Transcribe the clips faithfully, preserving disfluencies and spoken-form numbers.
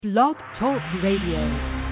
Blog Talk Radio.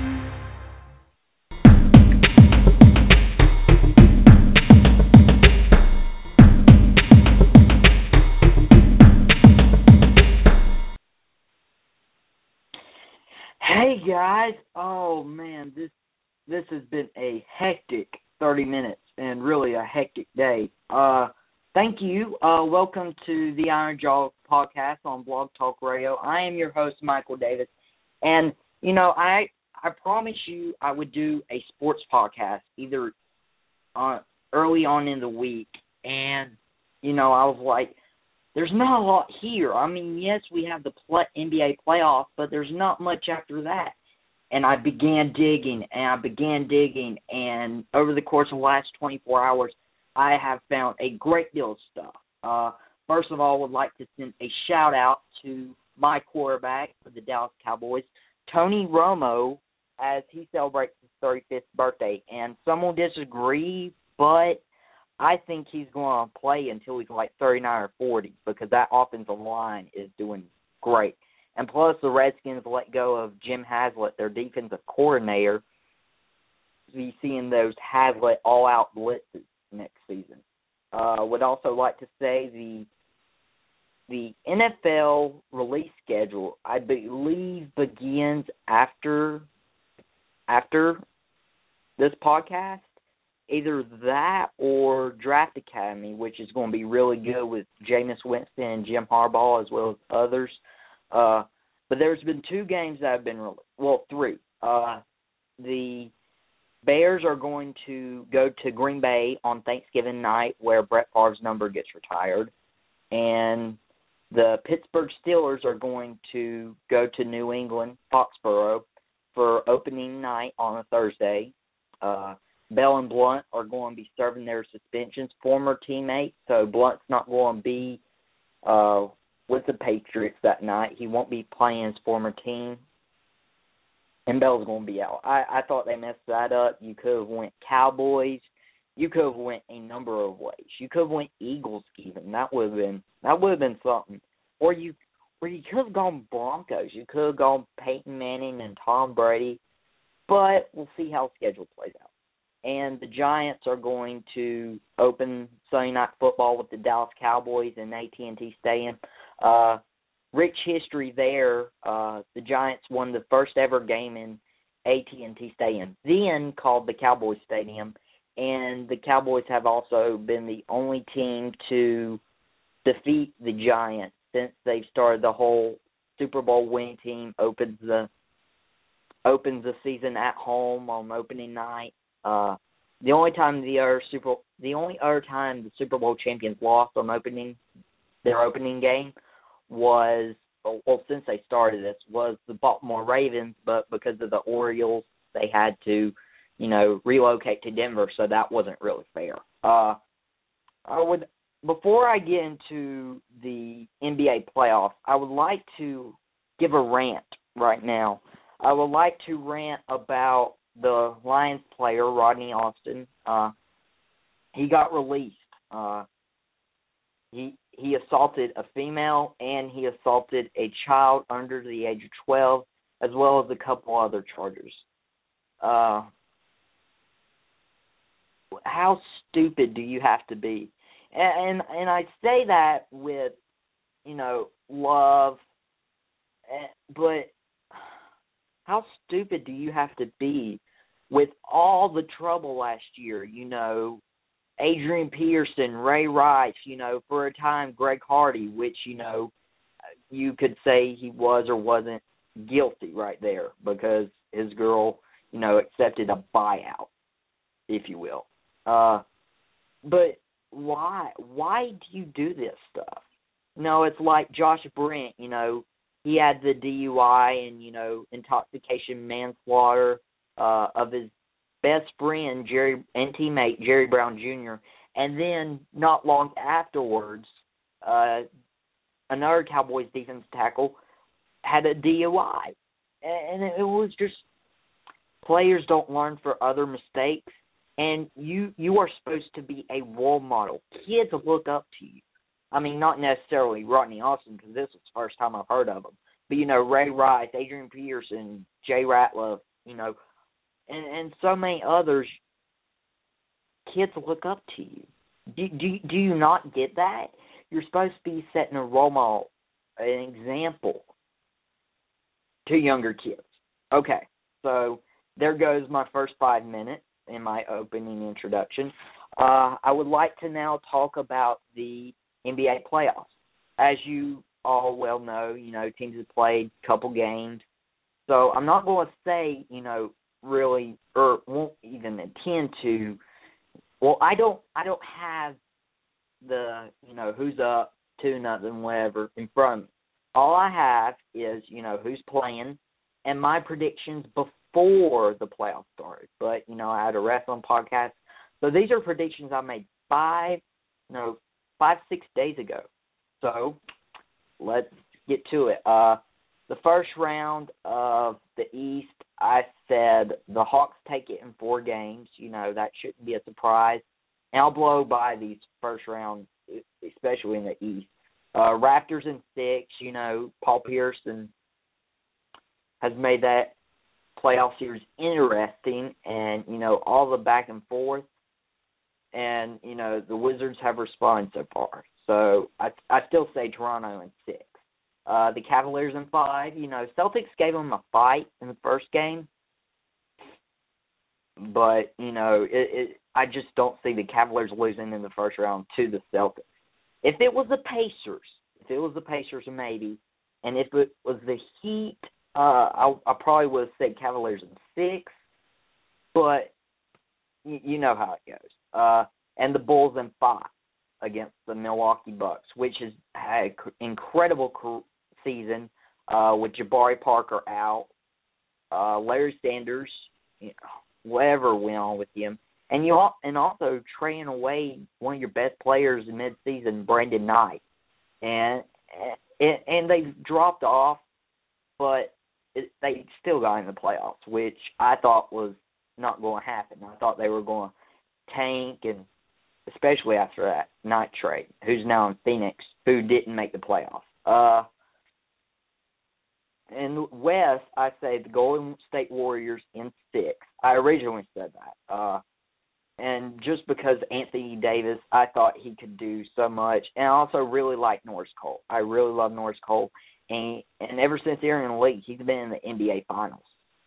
Hey guys, oh man, this this has been a hectic thirty minutes and really a hectic day. Uh, thank you. Uh, welcome to the Iron Jaw podcast on Blog Talk Radio. I am your host, Michael Davis, and you know I I promised you I would do a sports podcast either uh, early on in the week, and you know I was like, there's not a lot here. I mean, yes, we have the play, N B A playoffs, but there's not much after that. And I began digging, and I began digging, and over the course of the last twenty-four hours, I have found a great deal of stuff. Uh, first of all, I would like to send a shout-out to my quarterback for the Dallas Cowboys, Tony Romo, as he celebrates his thirty-fifth birthday. And some will disagree, but I think he's going to play until he's like thirty-nine or forty because that offensive line is doing great. And plus, the Redskins let go of Jim Haslett, their defensive coordinator. Be seeing those Haslett all-out blitzes next season. I uh, would also like to say the the N F L release schedule, I believe, begins after after this podcast. Either that or Draft Academy, which is going to be really good with Jameis Winston and Jim Harbaugh as well as others. Uh, but there's been two games that have been released. Well, three. Uh, the Bears are going to go to Green Bay on Thanksgiving night where Brett Favre's number gets retired. And the Pittsburgh Steelers are going to go to New England, Foxborough, for opening night on a Thursday. Uh Bell and Blunt are going to be serving their suspensions, former teammates, so Blunt's not going to be uh, with the Patriots that night. He won't be playing his former team, and Bell's going to be out. I, I thought they messed that up. You could have went Cowboys. You could have went a number of ways. You could have went Eagles even. That would have been that would have been something. Or you or you could have gone Broncos. You could have gone Peyton Manning and Tom Brady, but we'll see how the schedule plays out. And the Giants are going to open Sunday Night Football with the Dallas Cowboys in A T and T Stadium. Uh, rich history there. Uh, the Giants won the first ever game in A T and T Stadium, then called the Cowboys Stadium. And the Cowboys have also been the only team to defeat the Giants since they've started the whole Super Bowl winning team opens the opens the season at home on opening night. Uh, the only time the other Super the only other time the Super Bowl champions lost on opening their opening game was well since they started this was the Baltimore Ravens, but because of the Orioles they had to, you know, relocate to Denver, so that wasn't really fair. Uh, I would before I get into the N B A playoffs, I would like to give a rant right now. I would like to rant about the Lions player, Rodney Austin. Uh, he got released. Uh, he he assaulted a female and he assaulted a child under the age of twelve, as well as a couple other charges. Uh, how stupid do you have to be? And, and and I say that with, you know, love, but how stupid do you have to be with all the trouble last year? You know, Adrian Peterson, Ray Rice, you know, for a time Greg Hardy, which, you know, you could say he was or wasn't guilty right there because his girl, you know, accepted a buyout, if you will. Uh, but why? Why do you do this stuff? No, it's like Josh Brent, you know, he had the D U I and, you know, intoxication manslaughter uh, of his best friend Jerry and teammate Jerry Brown Junior And then not long afterwards, uh, another Cowboys defense tackle had a D U I. And it was just players don't learn for other mistakes. And you, you are supposed to be a role model. Kids look up to you. I mean, not necessarily Rodney Austin, because this was the first time I've heard of him. But, you know, Ray Rice, Adrian Peterson, Jay Ratliff, you know, and, and so many others, kids look up to you. Do, do, do you not get that? You're supposed to be setting a role model, an example to younger kids. Okay, so there goes my first five minutes in my opening introduction. Uh, I would like to now talk about the N B A playoffs. As you all well know, you know, teams have played a couple games. So I'm not going to say, you know, really, or won't even intend to. Well, I don't, I don't have the, you know, who's up, two nothing, whatever, in front of me. All I have is, you know, who's playing and my predictions before the playoffs started. But, you know, I had a wrestling podcast. So these are predictions I made five, no, five, six days ago. So let's get to it. Uh, the first round of the East, I said the Hawks take it in four games. You know, that shouldn't be a surprise. And I'll blow by these first rounds, especially in the East. Uh, Raptors in six, you know, Paul Pierce and has made that playoff series interesting, and, you know, all the back and forth. And, you know, the Wizards have responded so far. So I I still say Toronto in six. Uh, the Cavaliers in five, you know, Celtics gave them a fight in the first game. But, you know, it, it, I just don't see the Cavaliers losing in the first round to the Celtics. If it was the Pacers, if it was the Pacers, maybe, and if it was the Heat, uh, I, I probably would have said Cavaliers in six, but y- you know how it goes. Uh, and the Bulls in five against the Milwaukee Bucks, which has had an incredible season uh, with Jabari Parker out, uh, Larry Sanders, you know, whatever went on with him. And you and also trading away one of your best players in midseason, Brandon Knight, and and, and they dropped off, but it, they still got in the playoffs, which I thought was not going to happen. I thought they were going to tank, and especially after that Knight trade, who's now in Phoenix, who didn't make the playoffs. Uh, in West, I say the Golden State Warriors in six. I originally said that. Uh, And just because Anthony Davis, I thought he could do so much. And I also really like Norris Cole. I really love Norris Cole. And and ever since they're in the league, he's been in the N B A Finals.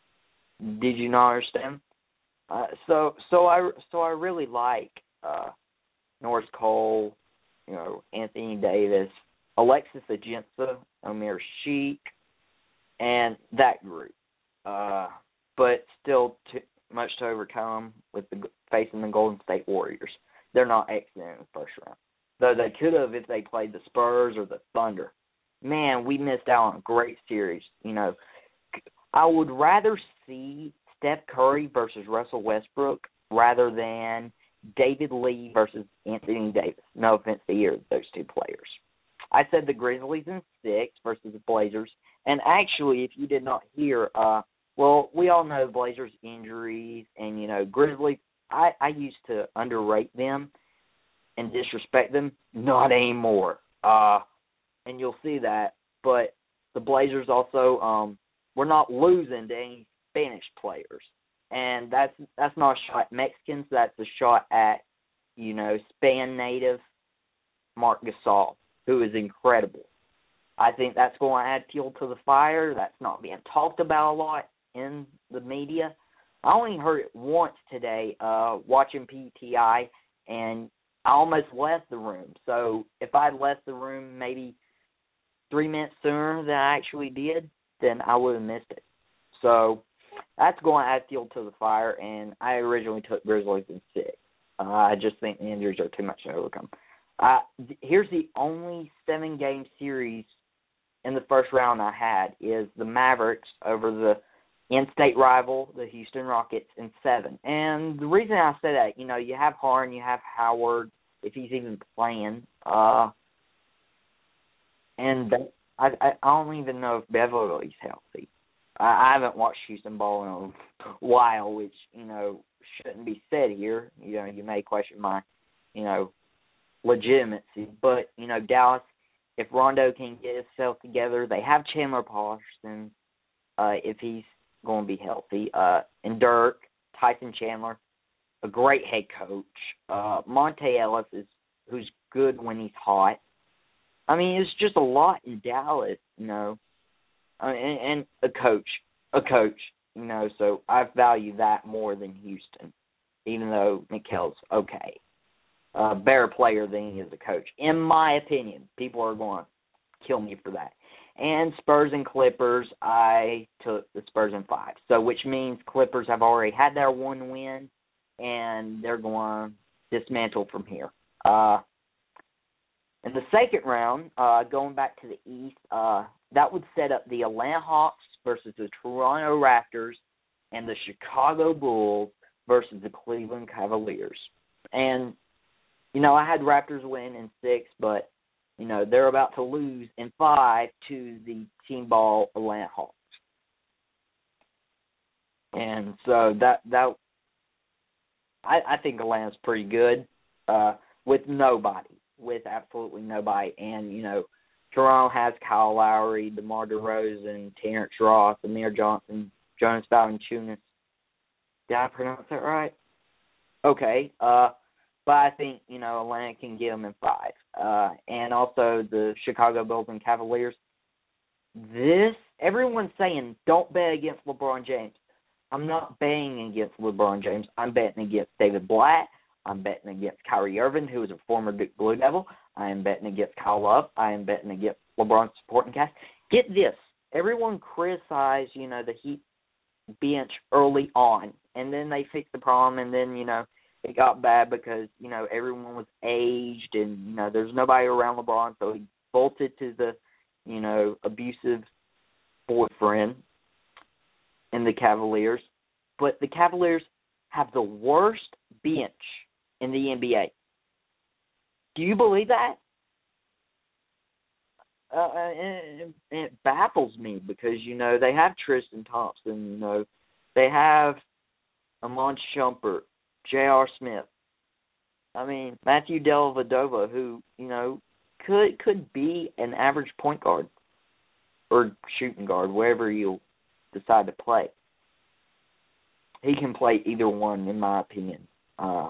Did you not understand? Uh, so so I so I really like uh, Norris Cole, you know, Anthony Davis, Alexis Ajinça, Amir Sheik, and that group. Uh, but still too much to overcome with the facing the Golden State Warriors. They're not excellent in the first round, though they could have if they played the Spurs or the Thunder. Man, we missed out on a great series. You know, I would rather see Steph Curry versus Russell Westbrook rather than David Lee versus Anthony Davis. No offense to either of those two players. I said the Grizzlies in six versus the Blazers. And actually, if you did not hear, uh, well, we all know Blazers injuries and, you know, Grizzlies, I, I used to underrate them and disrespect them. Not anymore. Uh, and you'll see that. But the Blazers also, um, we're not losing to any Spanish players. And that's that's not a shot at Mexicans. That's a shot at, you know, Spain native Marc Gasol, who is incredible. I think that's going to add fuel to the fire. That's not being talked about a lot in the media. I only heard it once today uh, watching P T I, and I almost left the room. So if I had left the room maybe three minutes sooner than I actually did, then I would have missed it. So that's going to add fuel to the fire, and I originally took Grizzlies in six. Uh, I just think the injuries are too much to overcome. Uh, here's the only seven-game series in the first round I had is the Mavericks over the in-state rival, the Houston Rockets, in seven. And the reason I say that, you know, you have Harden, you have Howard, if he's even playing, uh, and I, I, I don't even know if Beverly's healthy. I, I haven't watched Houston ball in a while, which, you know, shouldn't be said here. You know, you may question my, you know, legitimacy. But, you know, Dallas if Rondo can get himself together, they have Chandler Parsons uh, if he's going to be healthy, uh, and Dirk, Tyson Chandler, a great head coach. Uh, Monte Ellis is who's good when he's hot. I mean, it's just a lot in Dallas, you know, uh, and, and a coach, a coach, you know. So I value that more than Houston, even though Mikal's okay, a better player than he is a coach, in my opinion. People are going to kill me for that. And Spurs and Clippers, I took the Spurs in five, so which means Clippers have already had their one win, and they're going to dismantle from here. Uh, in the second round, uh, going back to the East, uh, that would set up the Atlanta Hawks versus the Toronto Raptors and the Chicago Bulls versus the Cleveland Cavaliers. And, you know, I had Raptors win in six, but, you know, they're about to lose in five to the team ball Atlanta Hawks. And so that, that I, I think Atlanta's pretty good uh, with nobody. with absolutely nobody. And, you know, Toronto has Kyle Lowry, DeMar DeRozan, Terrence Ross, Amir Johnson, Jonas Valanciunas. Did I pronounce that right? Okay. Uh, but I think, you know, Atlanta can get them in five. Uh, and also the Chicago Bulls and Cavaliers. This, everyone's saying don't bet against LeBron James. I'm not betting against LeBron James. I'm betting against David Blatt. I'm betting against Kyrie Irving, who is a former Duke Blue Devil. I am betting against Kyle Love. I am betting against LeBron's supporting cast. Get this. Everyone criticized, you know, the Heat bench early on, and then they fixed the problem, and then, you know, it got bad because, you know, everyone was aged, and, you know, there's nobody around LeBron, so he bolted to the, you know, abusive boyfriend in the Cavaliers. But the Cavaliers have the worst bench in the N B A. Do you believe that? Uh, and, and it baffles me because, you know, they have Tristan Thompson, you know, they have Amon Shumpert, J R. Smith. I mean, Matthew Dellavedova, who, you know, could could be an average point guard or shooting guard, wherever you decide to play. He can play either one, in my opinion. Uh,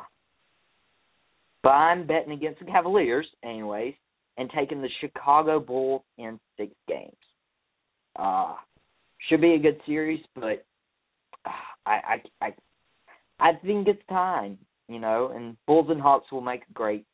but I'm betting against the Cavaliers, anyways, and taking the Chicago Bulls in six games. Uh, should be a good series, but uh, I, I, I, I think it's time, you know. And Bulls and Hawks will make a great,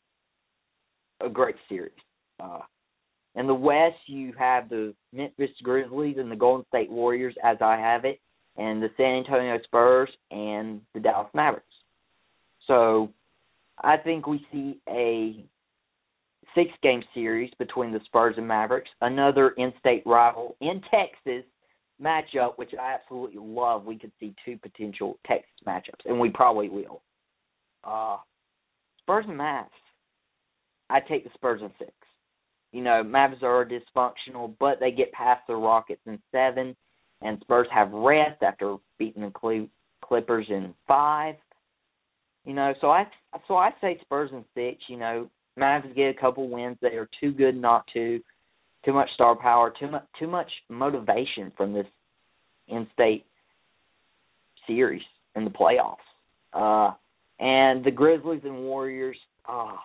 a great series. Uh, in the West, you have the Memphis Grizzlies and the Golden State Warriors, as I have it, and the San Antonio Spurs and the Dallas Mavericks. So I think we see a six-game series between the Spurs and Mavericks, another in-state rival in Texas matchup, which I absolutely love. We could see two potential Texas matchups, and we probably will. Uh, Spurs and Mavs. I take the Spurs in six. You know, Mavs are dysfunctional, but they get past the Rockets in seven, and Spurs have rest after beating the Clippers in five. You know, so I so I say Spurs in six. You know, Mavs get a couple wins. They are too good not to. Too much star power. Too much too much motivation from this in-state series in the playoffs. Uh, and the Grizzlies and Warriors. Ah, uh,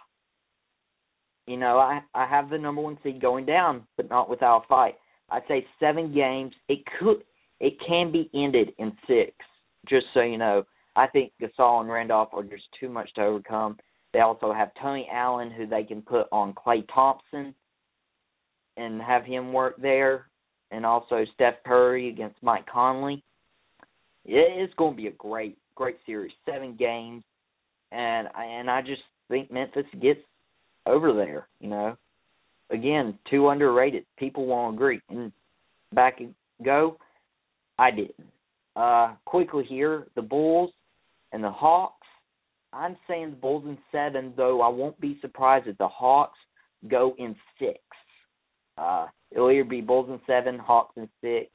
you know, I I have the number one seed going down, but not without a fight. I'd say seven games. It could it can be ended in six. Just so you know. I think Gasol and Randolph are just too much to overcome. They also have Tony Allen, who they can put on Klay Thompson and have him work there, and also Steph Curry against Mike Conley. It's going to be a great, great series. Seven games, and and I just think Memphis gets over there, you know. Again, too underrated. People won't agree. And back and go, I didn't. Uh, quickly here, the Bulls and the Hawks. I'm saying the Bulls in seven, though I won't be surprised if the Hawks go in six. Uh, it'll either be Bulls in seven, Hawks in six.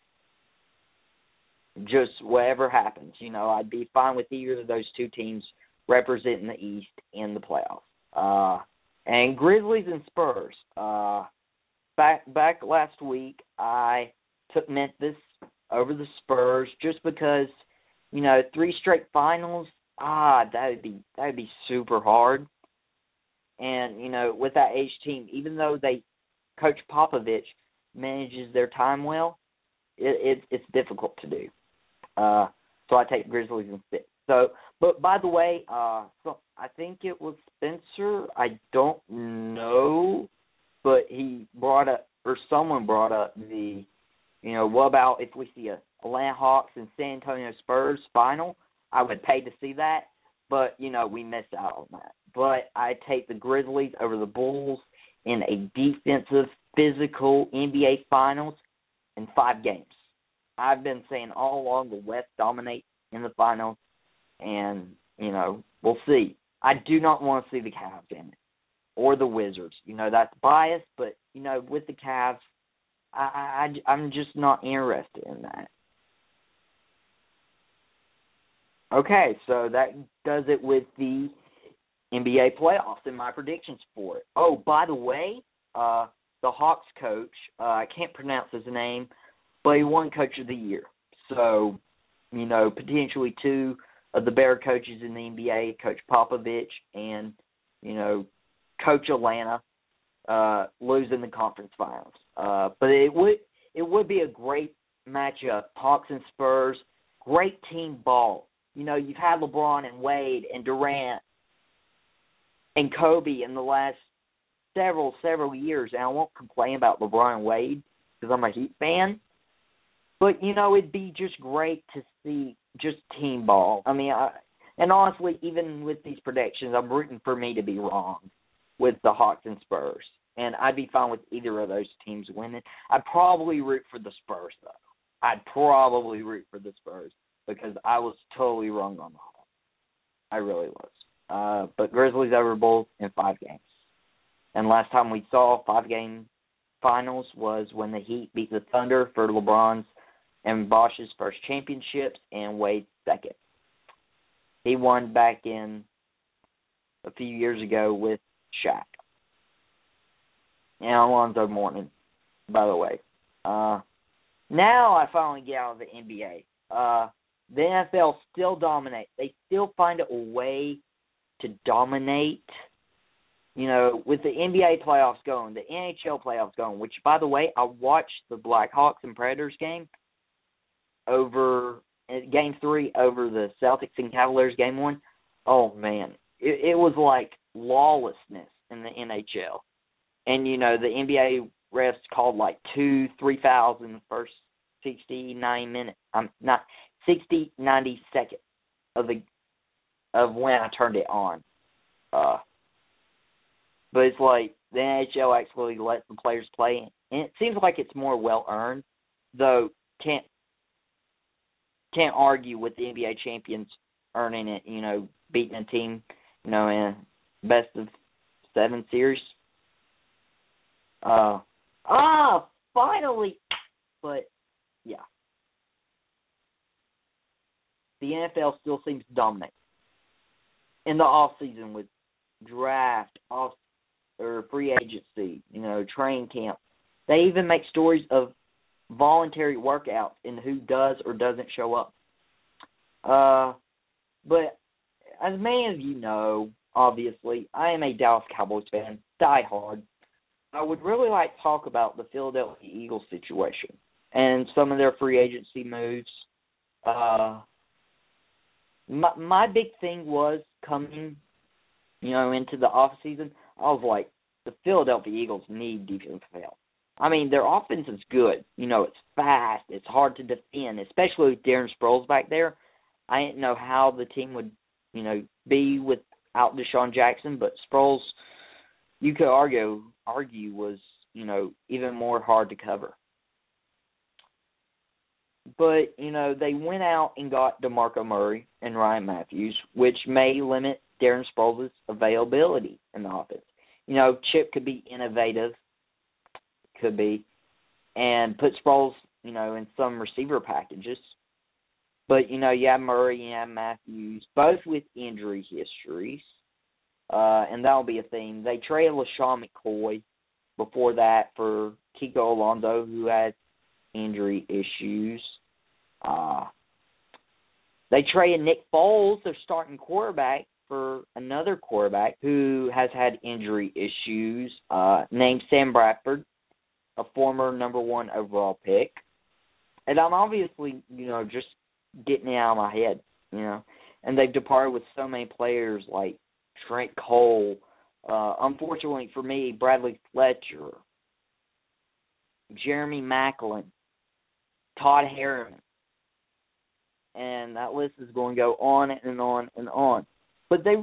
Just whatever happens, you know, I'd be fine with either of those two teams representing the East in the playoffs. Uh, and Grizzlies and Spurs. Uh, back back last week, I took Memphis over the Spurs just because, you know, three straight finals. Ah, that would be that would be super hard. And you know, with that age team, even though they Coach Popovich manages their time well, it, it it's difficult to do. Uh, so I take Grizzlies instead. So, but by the way, uh, so I think it was Spencer. I don't know, but he brought up, or someone brought up the, you know, what about if we see a Atlanta Hawks and San Antonio Spurs final? I would pay to see that, but you know, we missed out on that. But I take the Grizzlies over the Bulls in a defensive, physical N B A Finals in five games. I've been saying all along the West dominates in the finals. And, you know, we'll see. I do not want to see the Cavs in it or the Wizards. You know, that's biased, but, you know, with the Cavs, I, I, I'm just not interested in that. Okay, so that does it with the N B A playoffs and my predictions for it. Oh, by the way, uh, the Hawks coach, uh, I can't pronounce his name, but he won Coach of the Year. So, you know, potentially two of the better coaches in the N B A, Coach Popovich and, you know, Coach Atlanta, uh, losing the conference finals. Uh, but it would it would be a great matchup, Hawks and Spurs, great team ball. You know, you've had LeBron and Wade and Durant and Kobe in the last several, several years, and I won't complain about LeBron and Wade because I'm a Heat fan. But, you know, it'd be just great to see just team ball. I mean, I, and honestly, even with these predictions, I'm rooting for me to be wrong with the Hawks and Spurs. And I'd be fine with either of those teams winning. I'd probably root for the Spurs, though. I'd probably root for the Spurs because I was totally wrong on the Hawks. I really was. Uh, but Grizzlies over Bulls in five games. And last time we saw five-game finals was when the Heat beat the Thunder for LeBron's and Bosch's first championships and Wade's second. He won back in a few years ago with Shaq. And Alonzo Mourning, by the way. Uh, now I finally get out of the N B A. Uh, the N F L still dominates. They still find a way to dominate. You know, with the N B A playoffs going, the N H L playoffs going, which, by the way, I watched the Blackhawks and Predators game over game three over the Celtics and Cavaliers game one. Oh, man. It, it was like lawlessness in the N H L. And, you know, the N B A refs called like two, three fouls in the first sixty-nine minutes. I'm um, not sixty, ninety seconds of the of when I turned it on. Uh, but it's like the N H L actually lets the players play, and it seems like it's more well earned. Though can't can't argue with the N B A champions earning it. You know, beating a team, you know, in best of seven series. Uh, ah, finally! But, yeah. The N F L still seems to dominate. In the off-season with draft, off or free agency, you know, training camp. They even make stories of voluntary workouts and who does or doesn't show up. Uh, but as many of you know, obviously, I am a Dallas Cowboys fan, die hard. I would really like to talk about the Philadelphia Eagles situation and some of their free agency moves. Uh, my, my big thing was coming, you know, into the offseason. I was like, the Philadelphia Eagles need defensive help. I mean, their offense is good. You know, it's fast. It's hard to defend, especially with Darren Sproles back there. I didn't know how the team would, you know, be without Deshaun Jackson, but Sproles, you could argue, argue was, you know, even more hard to cover. But, you know, they went out and got DeMarco Murray and Ryan Matthews, which may limit Darren Sproles' availability in the offense. You know, Chip could be innovative, could be, and put Sproles, you know, in some receiver packages. But, you know, you have Murray, you have Matthews, both with injury histories, uh, and that'll be a theme. They traded LaShawn McCoy, before that for Kiko Alonso, who had injury issues. Uh, they traded Nick Foles, their starting quarterback, for another quarterback who has had injury issues, uh, named Sam Bradford, a former number one overall pick. And I'm obviously, you know, just getting it out of my head, you know. And they've departed with so many players like Trent Cole, uh, unfortunately for me, Bradley Fletcher, Jeremy Maclin, Todd Harriman. And that list is going to go on and on and on. But they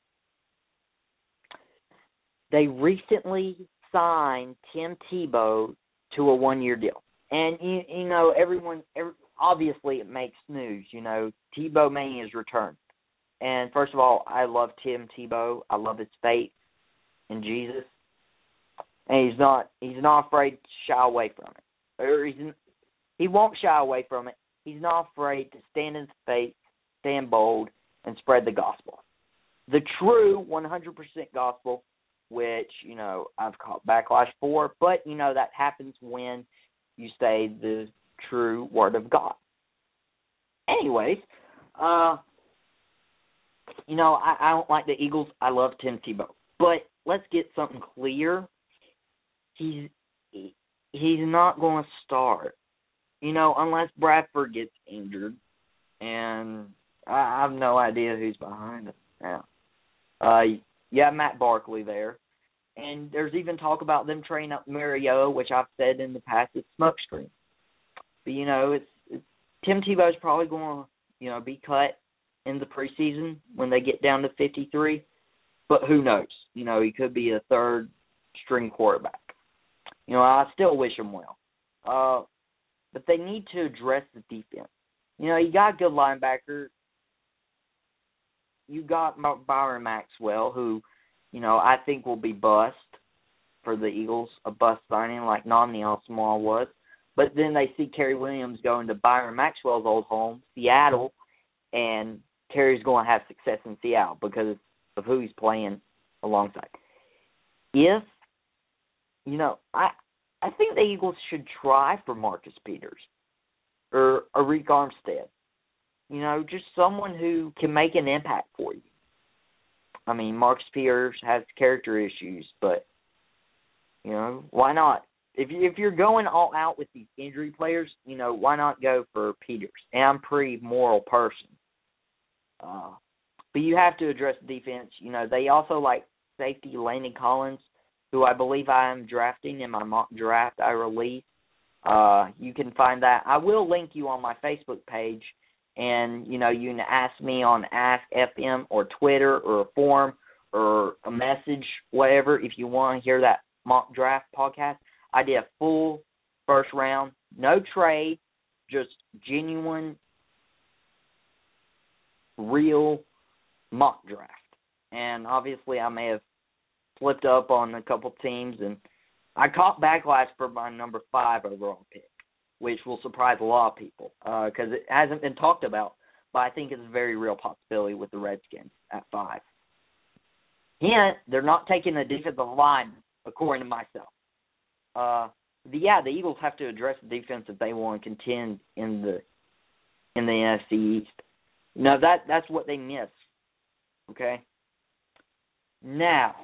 they recently signed Tim Tebow to a one-year deal. And, you, you know, everyone, every, obviously it makes news, you know. Tebow Mania has returned. And first of all, I love Tim Tebow. I love his faith in Jesus. And he's not he's not afraid to shy away from it. Or he's, he won't shy away from it. He's not afraid to stand in his faith, stand bold, and spread the gospel. The true one hundred percent gospel, which, you know, I've caught backlash for, but, you know, that happens when you say the true word of God. Anyways, uh, you know, I, I don't like the Eagles. I love Tim Tebow. But let's get something clear. He's, he, he's not going to start, you know, unless Bradford gets injured. And I, I have no idea who's behind it now. Uh, yeah, Matt Barkley there. And there's even talk about them training up Mariota, which I've said in the past is smokescreen. But, you know, it's, it's Tim Tebow's probably going to, you know, be cut in the preseason when they get down to fifty-three. But who knows? You know, he could be a third-string quarterback. You know, I still wish him well. Uh, but they need to address the defense. You know, you got a good linebacker. You got Byron Maxwell, who, you know, I think will be bust for the Eagles, a bust signing like Nnamdi Asomugha was. But then they see Kerry Williams going to Byron Maxwell's old home, Seattle, and Kerry's going to have success in Seattle because of who he's playing alongside. If, you know, I I think the Eagles should try for Marcus Peters or Arik Armstead. You know, just someone who can make an impact for you. I mean, Marcus Peters has character issues, but, you know, why not? If, you, if you're going all out with these injury players, you know, why not go for Peters? And I'm a pretty moral person. Uh, but you have to address the defense. You know, they also like safety Landon Collins, who I believe I am drafting in my mock draft I released. Uh, you can find that. I will link you on my Facebook page. And, you know, you can ask me on Ask F M or Twitter or a forum or a message, whatever, if you want to hear that mock draft podcast. I did a full first round, no trade, just genuine, real mock draft. And obviously I may have flipped up on a couple teams, and I caught backlash for my number five overall pick, which will surprise a lot of people because uh, it hasn't been talked about, but I think it's a very real possibility with the Redskins at five. Hint, they're not taking a defensive line, according to myself. Uh, the, yeah, the Eagles have to address the defense if they want to contend in the in the N F C East. No, that that's what they miss. Okay. Now,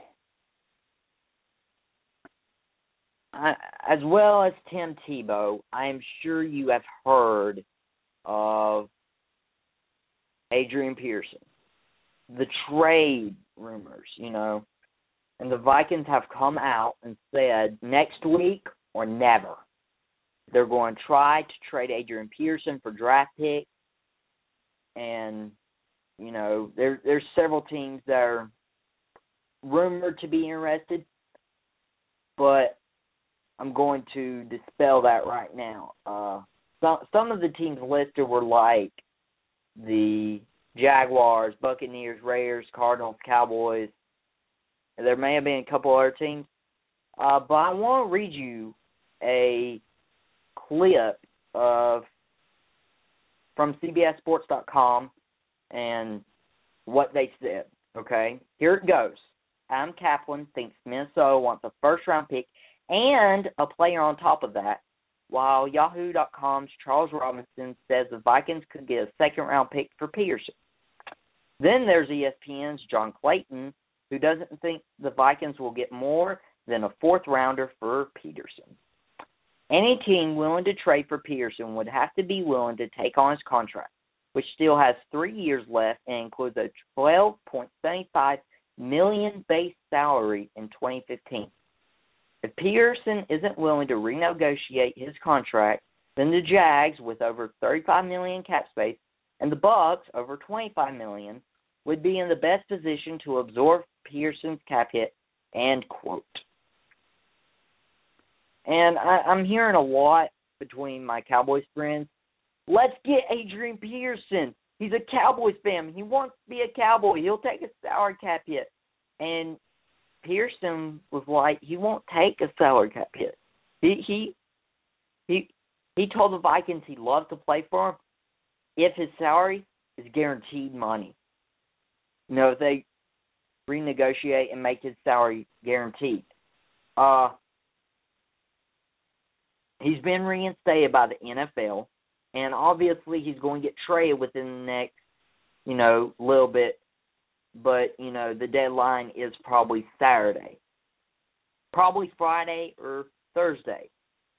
I, as well as Tim Tebow, I am sure you have heard of Adrian Peterson, the trade rumors, you know, and the Vikings have come out and said next week or never. They're going to try to trade Adrian Peterson for draft pick, and, you know, there there's several teams that are rumored to be interested, but I'm going to dispel that right now. Uh, some some of the teams listed were like the Jaguars, Buccaneers, Raiders, Cardinals, Cowboys. There may have been a couple other teams. Uh, but I want to read you a clip of from C B S Sports dot com and what they said. Okay? Here it goes. Adam Kaplan thinks Minnesota wants a first-round pick And a player on top of that, while Yahoo dot com's Charles Robinson says the Vikings could get a second-round pick for Peterson. Then there's E S P N's John Clayton, who doesn't think the Vikings will get more than a fourth-rounder for Peterson. Any team willing to trade for Peterson would have to be willing to take on his contract, which still has three years left and includes a twelve point seven five million dollars base salary in twenty fifteen. If Peterson isn't willing to renegotiate his contract, then the Jags, with over thirty-five million dollars cap space, and the Bucs, over twenty-five million dollars, would be in the best position to absorb Peterson's cap hit, end quote. And I, I'm hearing a lot between my Cowboys friends. Let's get Adrian Peterson. He's a Cowboys fan. He wants to be a Cowboy. He'll take a salary cap hit. And Pearson was like, he won't take a salary cap hit. He he he he told the Vikings he'd love to play for him if his salary is guaranteed money. You know, if they renegotiate and make his salary guaranteed. Uh, he's been reinstated by the N F L, and obviously he's going to get traded within the next, you know, little bit. But, you know, the deadline is probably Saturday. Probably Friday or Thursday.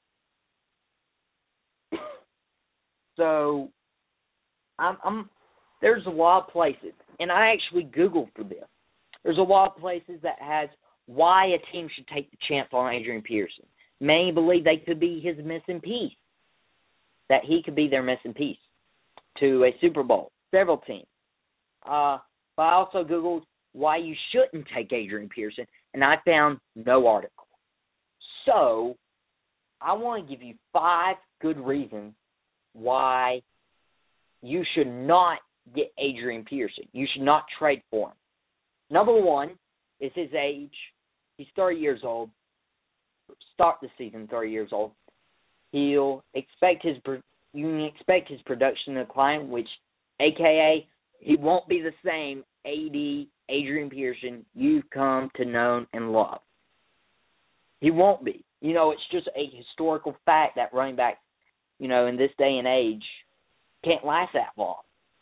So, I'm, I'm there's a lot of places, and I actually Googled for this. There's a lot of places that has why a team should take the chance on Adrian Peterson. Many believe they could be his missing piece, that he could be their missing piece to a Super Bowl. Several teams. Uh, but I also Googled why you shouldn't take Adrian Peterson, and I found no article. So, I want to give you five good reasons why you should not get Adrian Peterson. You should not trade for him. Number one is his age. He's thirty years old. Start the season thirty years old. He'll expect his you can expect his production to decline, which, A K A, he won't be the same A D Adrian Peterson you've come to know and love. He won't be. You know, it's just a historical fact that running backs, you know, in this day and age, can't last that long.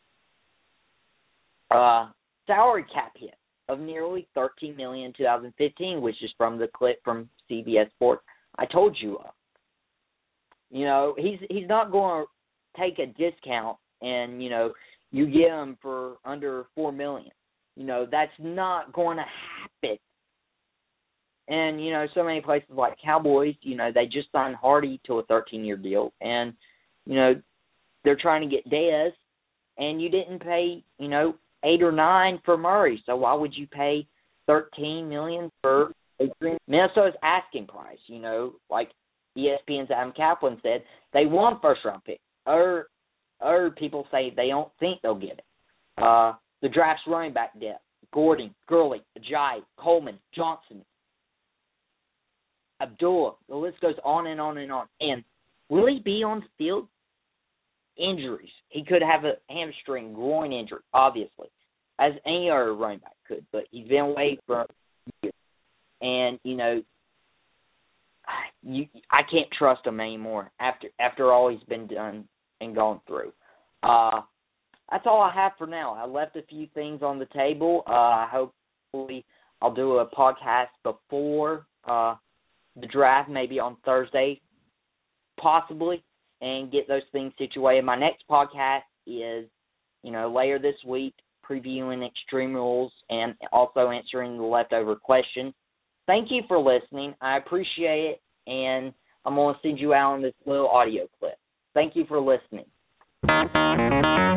Uh, salary cap hit of nearly thirteen million dollars in twenty fifteen, which is from the clip from C B S Sports I told you of. You know, he's he's not going to take a discount and, you know, you get him for under four million dollars. You know, that's not going to happen. And, you know, so many places like Cowboys, you know, they just signed Hardy to a thirteen-year deal. And, you know, they're trying to get Dez, and you didn't pay, you know, eight or nine for Murray. So why would you pay thirteen million dollars for Adrian? Minnesota's asking price, you know, like E S P N's Adam Kaplan said, they want first-round pick. Or, or people say they don't think they'll get it. Uh, the draft's running back depth: Gordon, Gurley, Ajayi, Coleman, Johnson, Abdullah. The list goes on and on and on. And will he be on the field? Injuries. He could have a hamstring, groin injury, obviously, as any other running back could. But he's been away for years. And, you know, you, I can't trust him anymore after after all he's been done and gone through. Uh, that's all I have for now. I left a few things on the table. Uh, hopefully I'll do a podcast before uh, the draft, maybe on Thursday, possibly, and get those things situated. My next podcast is, you know, later this week, previewing Extreme Rules and also answering the leftover questions. Thank you for listening. I appreciate it, and I'm going to send you out on this little audio clip. Thank you for listening.